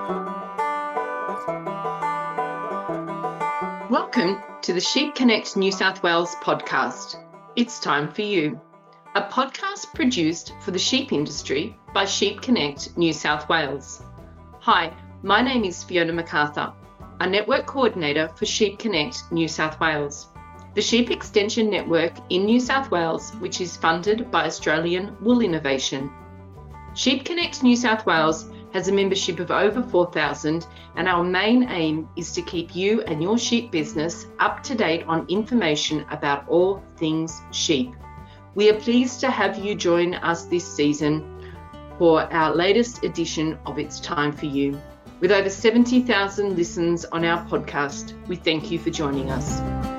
Welcome to the Sheep Connect New South Wales podcast. It's time for you, a podcast produced for the sheep industry by Sheep Connect New South Wales. Hi, my name is Fiona MacArthur, a network coordinator for Sheep Connect New South Wales, the sheep extension network in New South Wales, which is funded by Australian Wool Innovation. Sheep Connect New South Wales has a membership of over 4,000, and our main aim is to keep you and your sheep business up to date on information about all things sheep. We are pleased to have you join us this season for our latest edition of It's Time for You. With over 70,000 listens on our podcast, we thank you for joining us.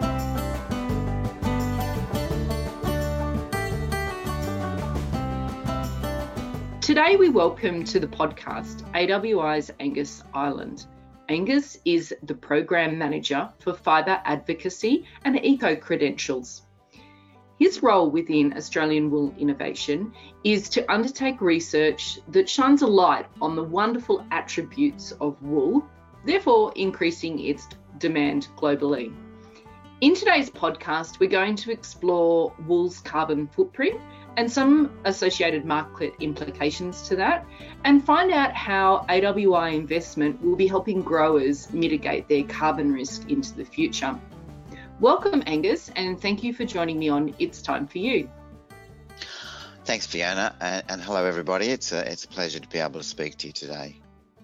Today we welcome to the podcast AWI's Angus Ireland. Angus is the Program Manager for Fibre Advocacy and Eco Credentials. His role within Australian Wool Innovation is to undertake research that shines a light on the wonderful attributes of wool, therefore increasing its demand globally. In today's podcast, we're going to explore wool's carbon footprint and some associated market implications to that, and find out how AWI investment will be helping growers mitigate their carbon risk into the future. Welcome, Angus, and thank you for joining me on It's Time for You. Thanks, Fiona, and hello, everybody. It's a pleasure to be able to speak to you today.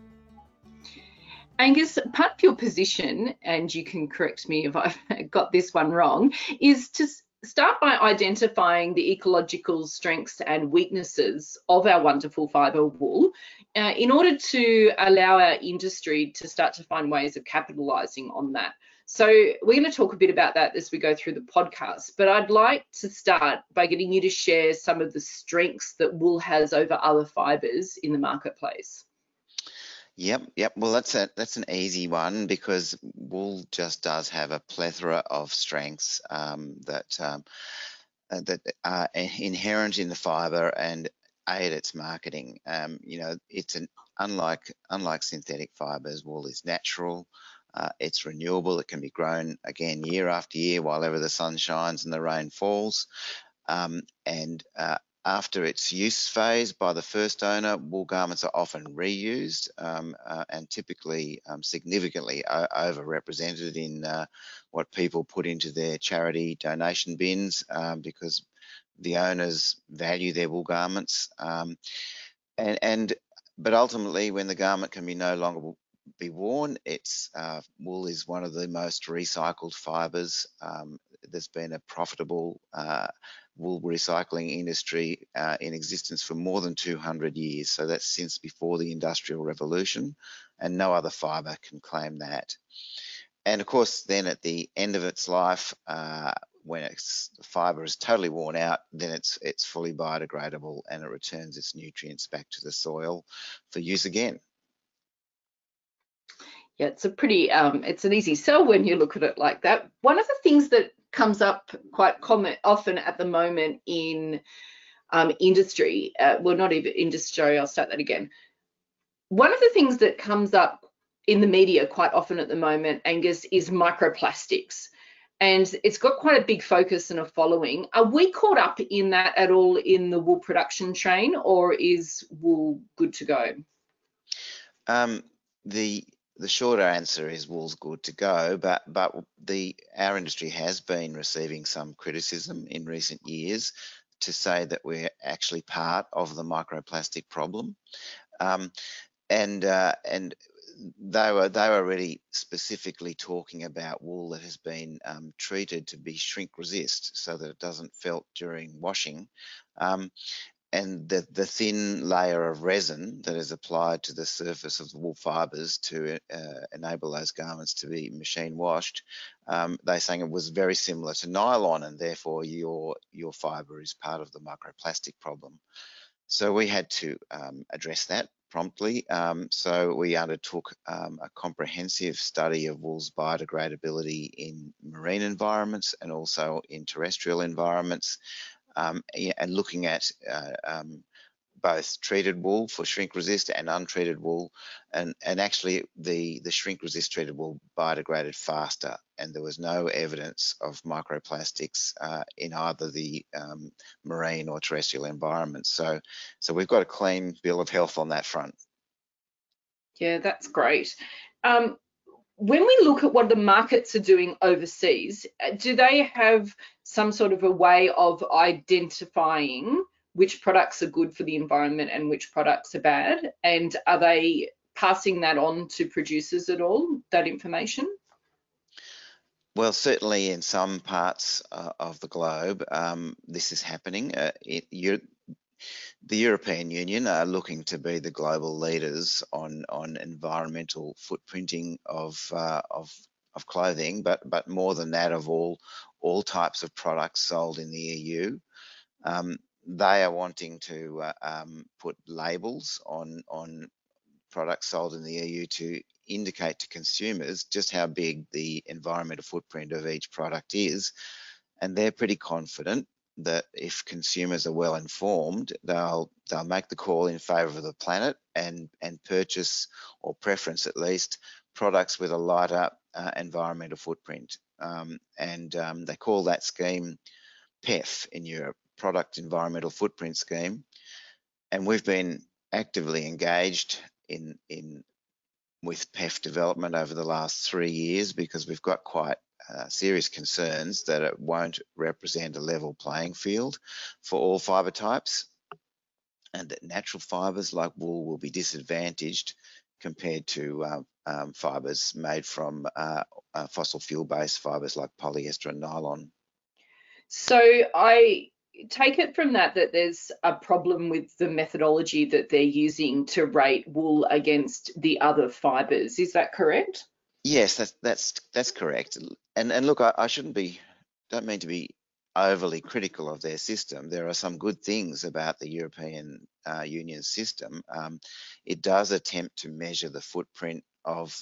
Angus, part of your position, and you can correct me if I've got this one wrong, is to start by identifying the ecological strengths and weaknesses of our wonderful fibre wool in order to allow our industry to start to find ways of capitalising on that. So we're going to talk a bit about that as we go through the podcast, but I'd like to start by getting you to share some of the strengths that wool has over other fibres in the marketplace. Yep. Well, that's an easy one because wool just does have a plethora of strengths that are inherent in the fibre and aid its marketing. It's unlike synthetic fibres, wool is natural. It's renewable. It can be grown again year after year, while ever the sun shines and the rain falls. After its use phase by the first owner, wool garments are often reused and typically significantly overrepresented in what people put into their charity donation bins because the owners value their wool garments. But ultimately, when the garment can be no longer be worn, wool is one of the most recycled fibres. There's been a profitable wool recycling industry in existence for more than 200 years. So that's since before the Industrial Revolution, and no other fibre can claim that. And of course, then at the end of its life, when the fibre is totally worn out, then it's fully biodegradable and it returns its nutrients back to the soil for use again. Yeah, it's it's an easy sell when you look at it like that. One of the things that comes up quite often at the moment in industry, not even industry, I'll start that again. One of the things that comes up in the media quite often at the moment, Angus, is microplastics. And it's got quite a big focus and a following. Are we caught up in that at all in the wool production chain, or is wool good to go? The shorter answer is wool's good to go, but our industry has been receiving some criticism in recent years to say that we're actually part of the microplastic problem, and they were really specifically talking about wool that has been treated to be shrink resist so that it doesn't felt during washing. And the thin layer of resin that is applied to the surface of the wool fibres to enable those garments to be machine washed, they're saying it was very similar to nylon, and therefore your fibre is part of the microplastic problem. So we had to address that promptly. So we undertook a comprehensive study of wool's biodegradability in marine environments and also in terrestrial environments. And looking at both treated wool for shrink resist and untreated wool, and actually the shrink resist treated wool biodegraded faster, and there was no evidence of microplastics in either the marine or terrestrial environments. So we've got a clean bill of health on that front. Yeah, that's great. When we look at what the markets are doing overseas, do they have some sort of a way of identifying which products are good for the environment and which products are bad? And are they passing that on to producers at all, that information? Well, certainly in some parts of the globe, this is happening. The European Union are looking to be the global leaders on environmental footprinting of clothing, but more than that, of all types of products sold in the EU. They are wanting to put labels on products sold in the EU to indicate to consumers just how big the environmental footprint of each product is, and they're pretty confident that if consumers are well informed, they'll make the call in favour of the planet and purchase, or preference at least, products with a lighter environmental footprint. They call that scheme PEF in Europe, Product Environmental Footprint Scheme. And we've been actively engaged with PEF development over the last 3 years, because we've got quite serious concerns that it won't represent a level playing field for all fibre types, and that natural fibres like wool will be disadvantaged compared to fibres made from fossil fuel-based fibres like polyester and nylon. So I take it from that there's a problem with the methodology that they're using to rate wool against the other fibres. Is that correct? Yes, that's correct. And look, I don't mean to be overly critical of their system. There are some good things about the European Union system. It does attempt to measure the footprint of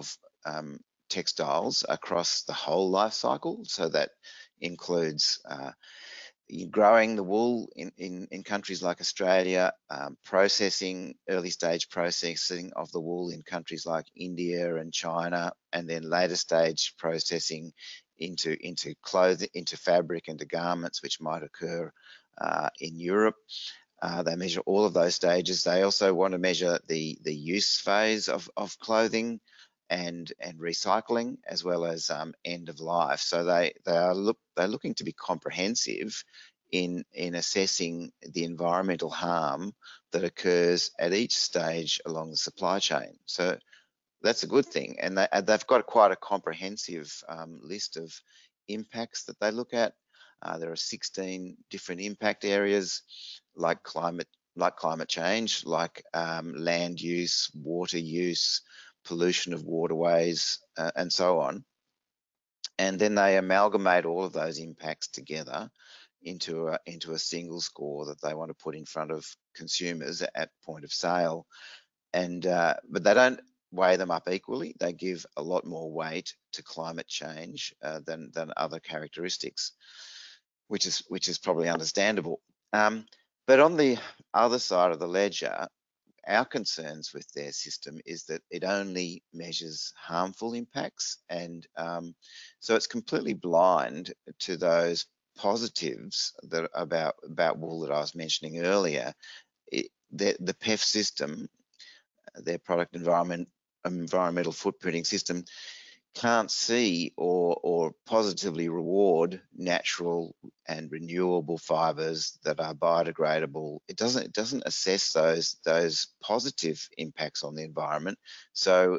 textiles across the whole life cycle. So that includes growing the wool in countries like Australia, early stage processing of the wool in countries like India and China, and then later stage processing into clothing, into fabric, into garments, which might occur in Europe. They measure all of those stages. They also want to measure the use phase of clothing and recycling, as well as end of life. So they're looking to be comprehensive in assessing the environmental harm that occurs at each stage along the supply chain. So that's a good thing, and they've got quite a comprehensive list of impacts that they look at. There are 16 different impact areas, like climate change, like land use, water use, pollution of waterways, and so on. And then they amalgamate all of those impacts together into a single score that they want to put in front of consumers at point of sale. And but they don't weigh them up equally. They give a lot more weight to climate change than other characteristics, which is probably understandable. But on the other side of the ledger, our concerns with their system is that it only measures harmful impacts, and so it's completely blind to those positives that about wool that I was mentioning earlier. The PEF system, their product environmental footprinting system, can't see or positively reward natural and renewable fibres that are biodegradable. It doesn't assess those positive impacts on the environment. So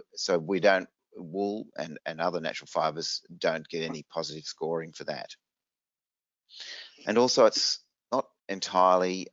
wool and other natural fibres don't get any positive scoring for that. And also, it's not entirely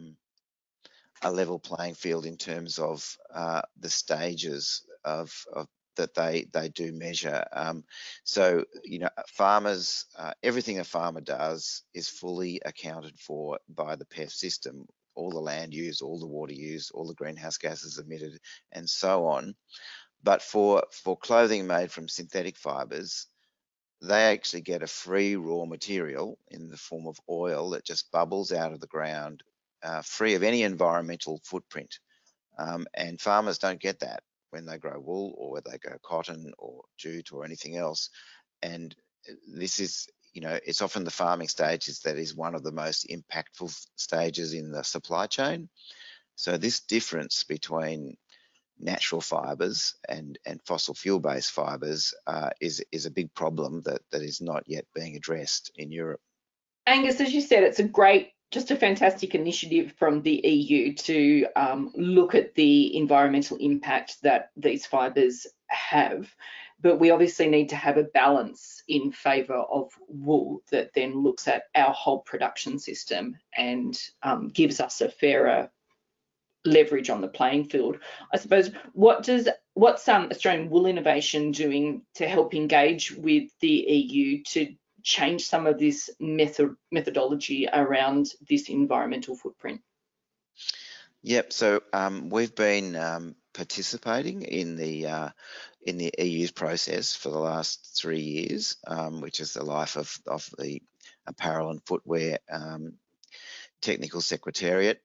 a level playing field in terms of the stages of that they do measure. So, farmers, everything a farmer does is fully accounted for by the PEF system. All the land used, all the water used, all the greenhouse gases emitted, and so on. But for clothing made from synthetic fibres, they actually get a free raw material in the form of oil that just bubbles out of the ground free of any environmental footprint. And farmers don't get that when they grow wool or when they grow cotton or jute or anything else. And this is, it's often the farming stages that is one of the most impactful stages in the supply chain. So this difference between natural fibres and fossil fuel-based fibres is a big problem that is not yet being addressed in Europe. Angus, as you said, it's just a fantastic initiative from the EU to look at the environmental impact that these fibres have. But we obviously need to have a balance in favour of wool that then looks at our whole production system and gives us a fairer leverage on the playing field. I suppose, what's Australian Wool Innovation doing to help engage with the EU to change some of this methodology around this environmental footprint? Yep. So we've been participating in the EU's process for the last 3 years, which is the life of the Apparel and Footwear Technical Secretariat,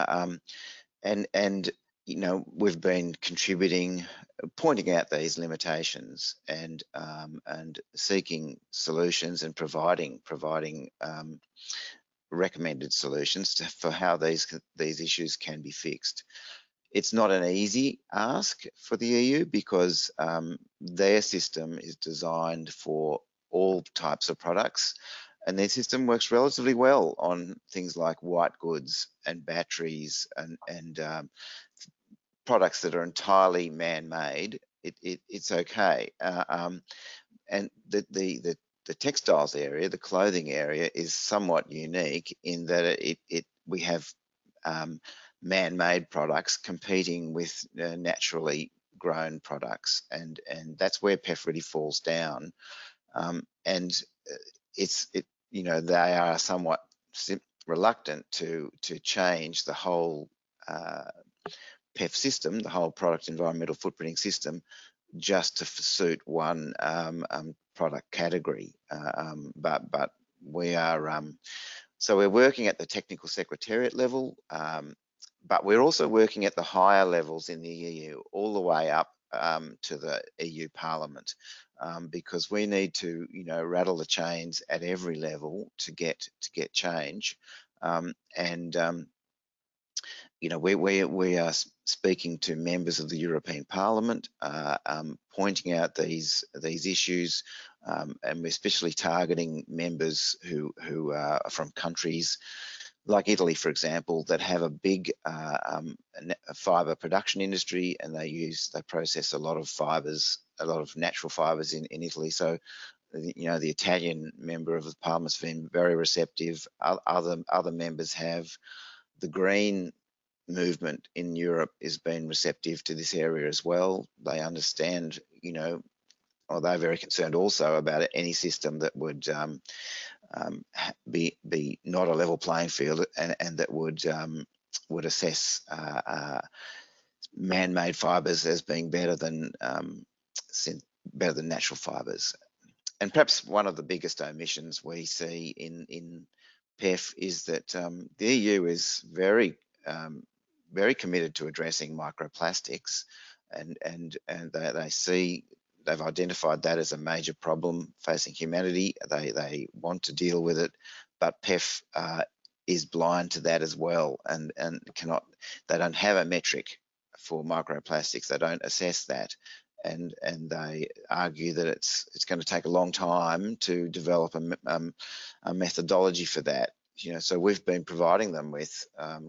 and we've been contributing, pointing out these limitations and seeking solutions and providing recommended solutions for how these issues can be fixed. It's not an easy ask for the EU because their system is designed for all types of products, and their system works relatively well on things like white goods and batteries and products that are entirely man-made. It's okay, and the textiles area, the clothing area, is somewhat unique in that we have man-made products competing with naturally grown products, and that's where PEF really falls down. And they are somewhat reluctant to change the whole PEF system, the whole product environmental footprinting system, just to suit one product category. But we are so we're working at the technical secretariat level, but we're also working at the higher levels in the EU, all the way up to the EU Parliament, because we need to, rattle the chains at every level to get change. We are speaking to members of the European Parliament, pointing out these issues, and we're especially targeting members who are from countries like Italy, for example, that have a big fibre production industry, and they process a lot of fibres, a lot of natural fibres in Italy. So, the Italian member of the Parliament's been very receptive. Other members have. The Green movement in Europe has been receptive to this area as well. They understand, or they're very concerned also about any system that would be not a level playing field and that would assess man-made fibres as being better than natural fibres. And perhaps one of the biggest omissions we see in PEF is that the EU is very committed to addressing microplastics, and they've identified that as a major problem facing humanity. They want to deal with it, but PEF is blind to that as well, and they don't have a metric for microplastics. They don't assess that, and they argue that it's going to take a long time to develop a methodology for that. So we've been providing them with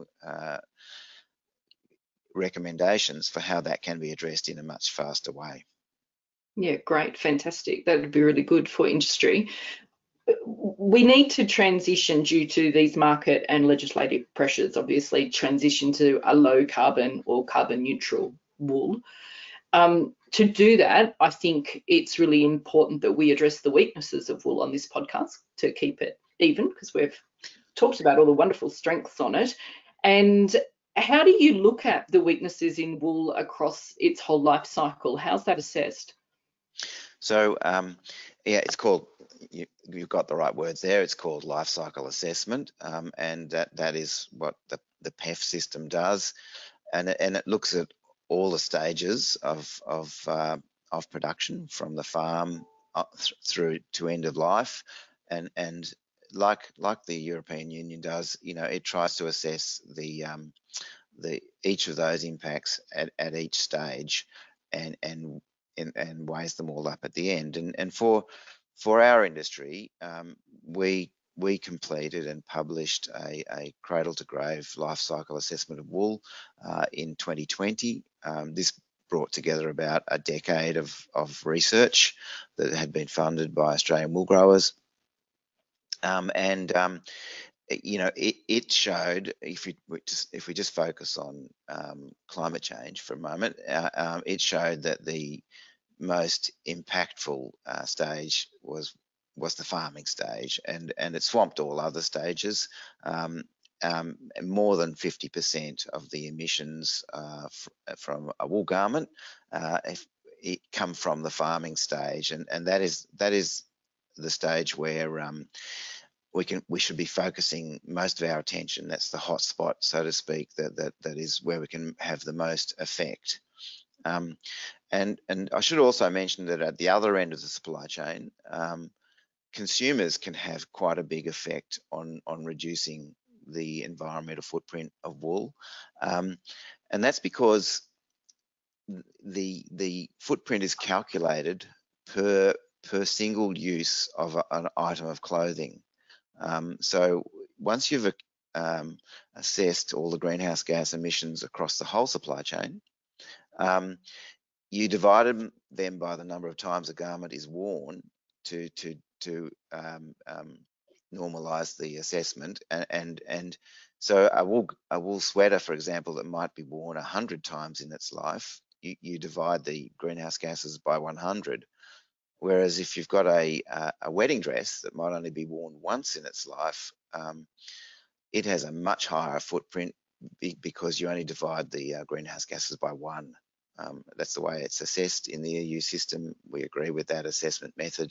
recommendations for how that can be addressed in a much faster way. Yeah, great, fantastic. That would be really good for industry. We need to transition, due to these market and legislative pressures, obviously transition to a low carbon or carbon neutral wool. To do that, I think it's really important that we address the weaknesses of wool on this podcast to keep it even, because we've talked about all the wonderful strengths on it. And how do you look at the weaknesses in wool across its whole life cycle? How's that assessed? So, it's called, you've got the right words there, it's called life cycle assessment, and that is what the the PEF system does, and it looks at all the stages of production from the farm through to end of life, and like the European Union does, it tries to assess the each of those impacts at each stage, and weighs them all up at the end. And for our industry, we completed and published a cradle to grave life cycle assessment of wool in 2020. This brought together about a decade of research that had been funded by Australian wool growers. It showed, if we just focus on climate change for a moment, it showed that the most impactful stage was the farming stage, and it swamped all other stages. More than 50% of the emissions from a wool garment it come from the farming stage, and that is the stage where we should be focusing most of our attention. That's the hot spot, so to speak. That is where we can have the most effect. And I should also mention that at the other end of the supply chain, consumers can have quite a big effect on reducing the environmental footprint of wool, and that's because the footprint is calculated per single use of an item of clothing. So once you've assessed all the greenhouse gas emissions across the whole supply chain, you divide them by the number of times a garment is worn to normalize the assessment, and so a wool sweater, for example, that might be worn 100 times in its life, you divide the greenhouse gases by 100. Whereas if you've got a wedding dress that might only be worn once in its life, it has a much higher footprint because you only divide the greenhouse gases by 1. That's the way it's assessed in the EU system. We agree with that assessment method.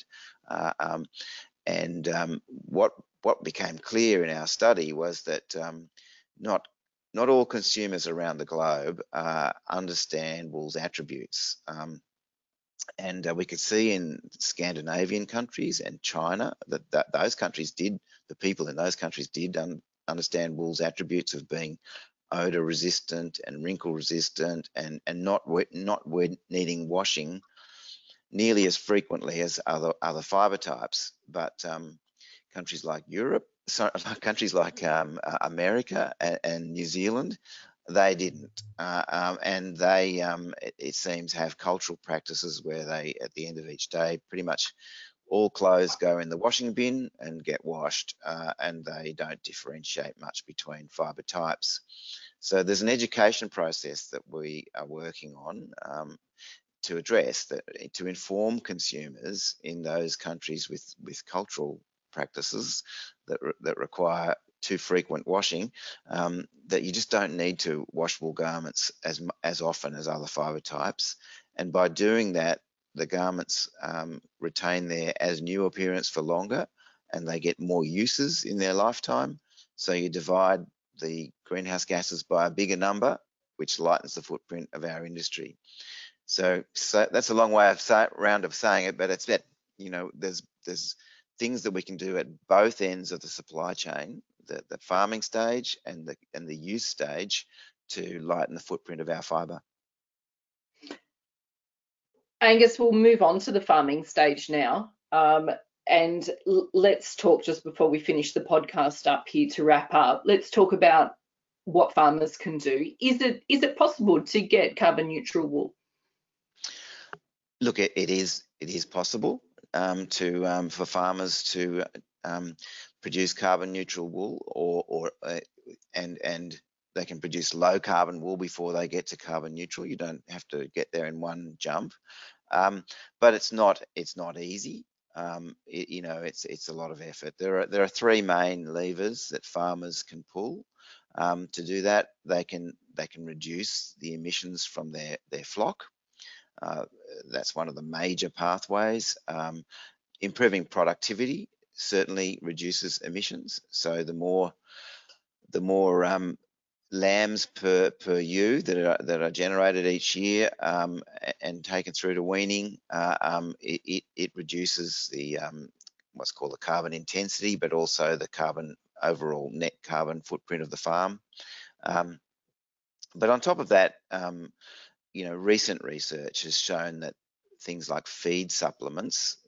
What became clear in our study was that not all consumers around the globe understand wool's attributes. And we could see in Scandinavian countries and China that those countries did, the people in those countries did understand wool's attributes of being odor resistant and wrinkle resistant, and not needing washing nearly as frequently as other fiber types. But countries like countries like America and New Zealand, they didn't, and they, it seems, have cultural practices where they, at the end of each day, pretty much all clothes go in the washing bin and get washed, and they don't differentiate much between fibre types. So there's an education process that we are working on to address that, to inform consumers in those countries with cultural practices that require too frequent washing, that you just don't need to wash wool garments as often as other fibre types. And by doing that, the garments retain their as new appearance for longer, and they get more uses in their lifetime. So you divide the greenhouse gases by a bigger number, which lightens the footprint of our industry. So that's a long way of saying it, but it's that, there's things that we can do at both ends of the supply chain, the farming stage and the use stage, to lighten the footprint of our fibre. Angus, we'll move on to the farming stage now. And let's talk, just before we finish the podcast up here to wrap up, let's talk about what farmers can do. Is it possible to get carbon neutral wool? Look, it is possible for farmers to produce carbon neutral wool, and they can produce low carbon wool before they get to carbon neutral. You don't have to get there in one jump, but it's not easy. It's a lot of effort. There are three main levers that farmers can pull to do that. They can reduce the emissions from their flock. That's one of the major pathways. Improving productivity certainly reduces emissions. So the more lambs per ewe that are generated each year and taken through to weaning, it reduces the what's called the carbon intensity, but also the overall net carbon footprint of the farm. But on top of that, recent research has shown that things like feed supplements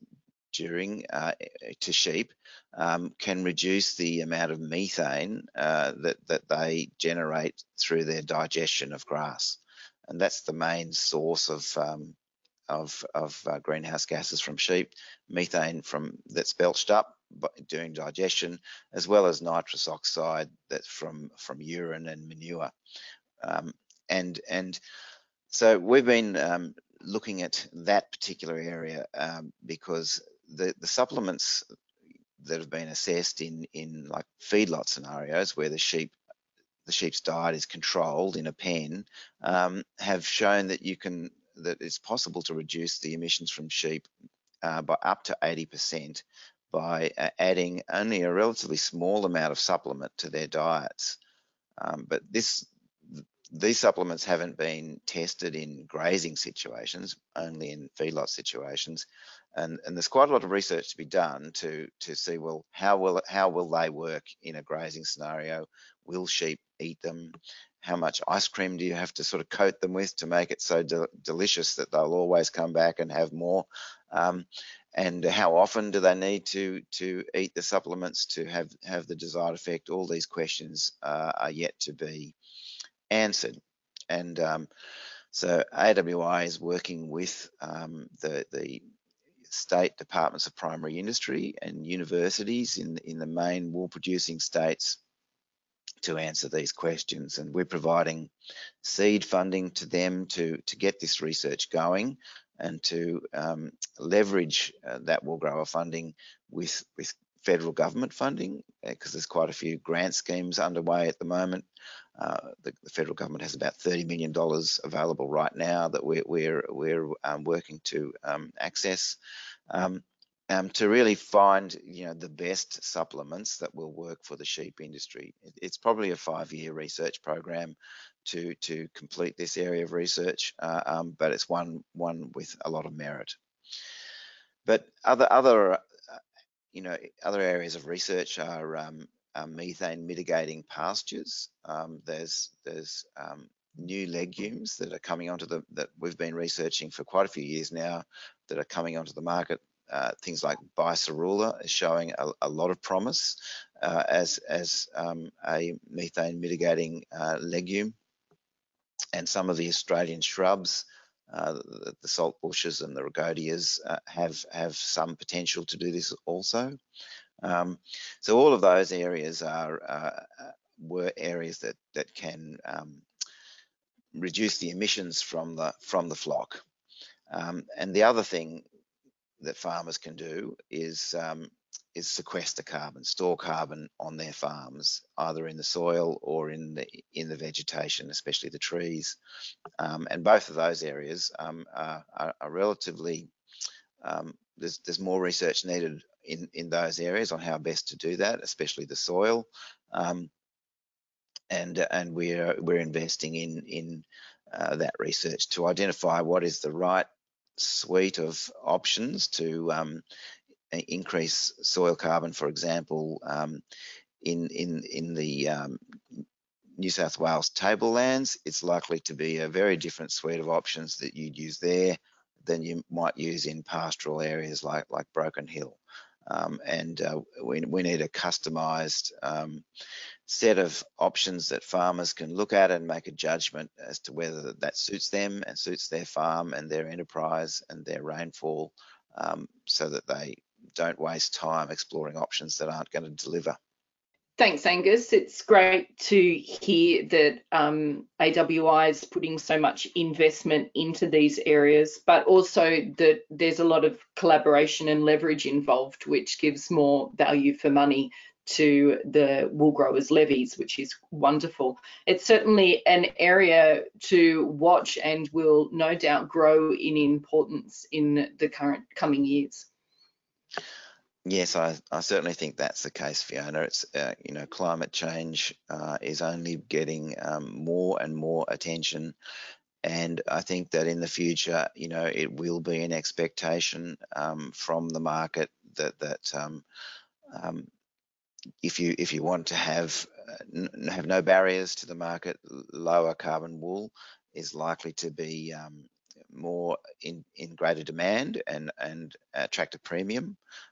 to sheep can reduce the amount of methane that they generate through their digestion of grass, and that's the main source of greenhouse gases from sheep. Methane that's belched up during digestion, as well as nitrous oxide that's from urine and manure. And so we've been looking at that particular area because the supplements that have been assessed in like feedlot scenarios where the sheep's diet is controlled in a pen have shown that it's possible to reduce the emissions from sheep by up to 80% by adding only a relatively small amount of supplement to their diets. But these supplements haven't been tested in grazing situations, only in feedlot situations, and there's quite a lot of research to be done to see, well, how will they work in a grazing scenario? Will sheep eat them? How much ice cream do you have to sort of coat them with to make it so delicious that they'll always come back and have more? And how often do they need to eat the supplements to have the desired effect? All these questions are yet to be answered. And so AWI is working with the state departments of primary industry and universities in the main wool producing states to answer these questions, and we're providing seed funding to them to get this research going and to leverage that wool grower funding with federal government funding, because there's quite a few grant schemes underway at the moment. The federal government has about $30 million available right now that we're working to access to really find the best supplements that will work for the sheep industry. It's probably a 5-year research program to complete this area of research, but it's one with a lot of merit. But other areas of research are methane mitigating pastures. There's new legumes that are coming onto that we've been researching for quite a few years now that are coming onto the market. Things like Bicerula is showing a lot of promise as a methane mitigating legume, and some of the Australian shrubs, the salt bushes and the rhagodias have some potential to do this also. So all of those areas were areas that can reduce the emissions from the flock. And the other thing that farmers can do is sequester carbon, store carbon on their farms, either in the soil or in the vegetation, especially the trees. And both of those areas are relatively there's more research needed in those areas on how best to do that, especially the soil. And we're investing in that research to identify what is the right suite of options to increase soil carbon. For example, in the New South Wales tablelands, it's likely to be a very different suite of options that you'd use there than you might use in pastoral areas like Broken Hill. And we need a customised set of options that farmers can look at and make a judgment as to whether that suits them and suits their farm and their enterprise and their rainfall, so that they don't waste time exploring options that aren't going to deliver. Thanks, Angus. It's great to hear that AWI is putting so much investment into these areas, but also that there's a lot of collaboration and leverage involved, which gives more value for money to the wool growers' levies, which is wonderful. It's certainly an area to watch and will no doubt grow in importance in the coming years. Yes, I certainly think that's the case, Fiona. It's climate change is only getting more and more attention, and I think that in the future, it will be an expectation from the market that if you want to have no barriers to the market, lower carbon wool is likely to be more in greater demand and attract a premium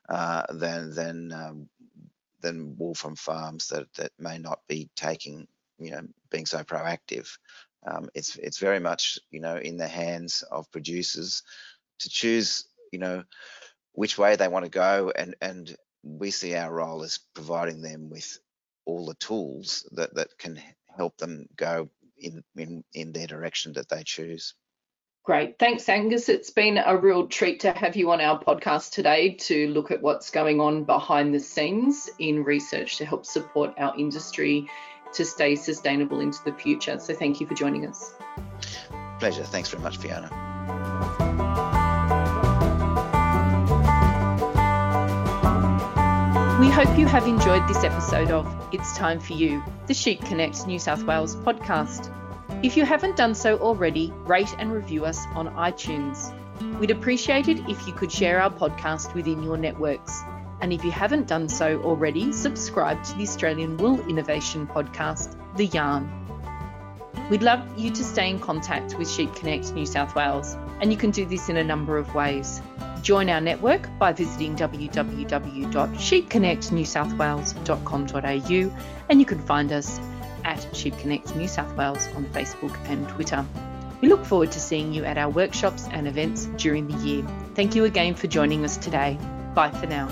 than wool from farms that may not be being so proactive. It's very much in the hands of producers to choose which way they want to go, and we see our role as providing them with all the tools that can help them go in their direction that they choose. Great. Thanks, Angus. It's been a real treat to have you on our podcast today to look at what's going on behind the scenes in research to help support our industry to stay sustainable into the future. So thank you for joining us. Pleasure. Thanks very much, Fiona. We hope you have enjoyed this episode of It's Time for You, the Sheep Connect New South Wales podcast. If you haven't done so already, rate and review us on iTunes. We'd appreciate it if you could share our podcast within your networks. And if you haven't done so already, subscribe to the Australian wool innovation podcast, The Yarn. We'd love you to stay in contact with Sheep Connect New South Wales, and you can do this in a number of ways. Join our network by visiting www.sheepconnectnewsouthwales.com.au, and you can find us at Sheep Connect New South Wales on Facebook and Twitter. We look forward to seeing you at our workshops and events during the year. Thank you again for joining us today. Bye for now.